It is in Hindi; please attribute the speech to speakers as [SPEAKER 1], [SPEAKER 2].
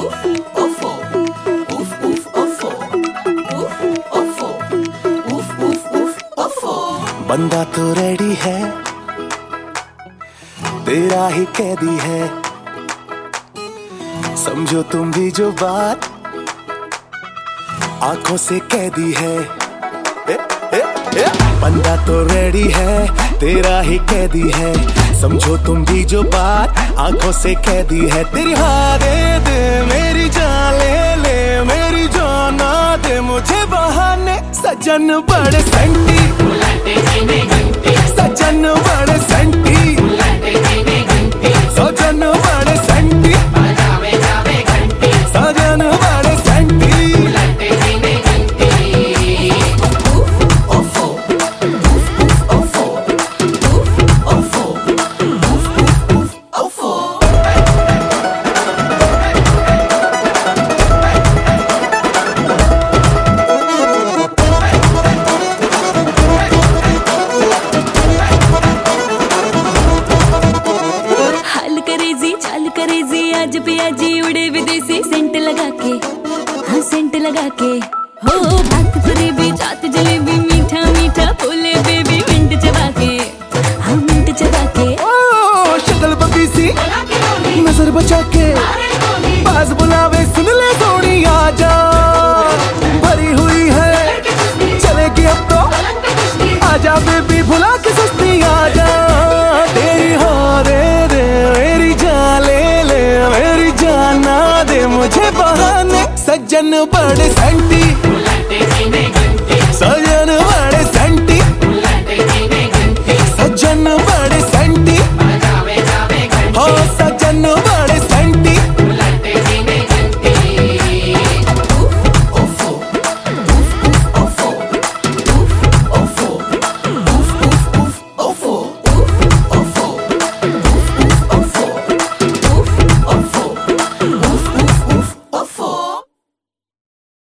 [SPEAKER 1] बंदा तो रेडी है, तेरा ही कैदी है, समझो तुम भी जो बात आंखों से कैदी है। बंदा तो रेडी है, तेरा ही कैदी है, समझो तुम भी जो बात आंखों से कैदी है। तेरी हाँ दे दे, मेरी जान ले ले, मेरी जान ना दे मुझे बहाने। सजन बड़े सेंटी, सजन बड़े सेंटी, सजन बड़े सेंटी, सजन बड़े सेंटी।
[SPEAKER 2] आज पियाजी उड़े विदेशी सेंट लगा के, हाँ सेंट लगा के। हो बात फरेबी जात जलेबी, मीठा मीठा बोले बेबी, मिंट चबा के, हाँ मिंट चबा के।
[SPEAKER 1] ओ शक्ल बबी सी नजर बचा के, बाज बुलावे सुन ले सोनी आजा। भरी हुई है चलेगी अब तो, आजा बेबी भुला के सुस्ती आजा। तेरी हाँ दे दे, मेरी जान ले ले, मेरी जान ना दे मुझे बहाने। सज्जन बड़े